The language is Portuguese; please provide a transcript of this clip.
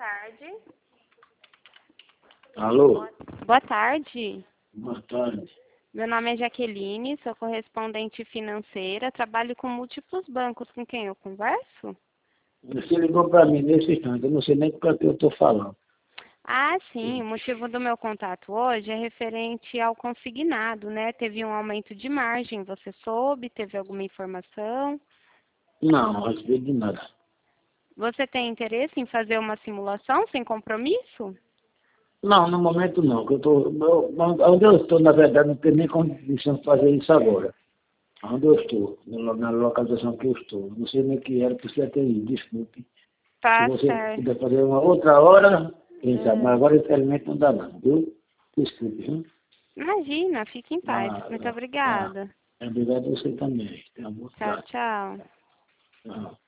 tarde. Alô? Boa tarde. Boa tarde. Meu nome é Jaqueline, sou correspondente financeira, trabalho com múltiplos bancos. Com quem eu converso? Você ligou para mim nesse instante, eu não sei nem porque eu estou falando. Ah, sim, o motivo do meu contato hoje é referente ao consignado, né? Teve um aumento de margem, você soube? Teve alguma informação? Não recebi de nada. Você tem interesse em fazer uma simulação sem compromisso? Não, no momento não, que onde eu estou, na verdade, não tenho nem condição de fazer isso agora. Onde eu estou, na localização que eu estou. Não sei nem que era, precisa ter ido, desculpe. Se Tá você certo. puder fazer uma outra hora, quem sabe, mas agora infelizmente não dá não, viu? Desculpe, viu? Imagina, fique em paz. Ah, Muito ah, ah. obrigada. Obrigado a você também. Tenha uma boa Tchau, tarde. tchau. Tchau.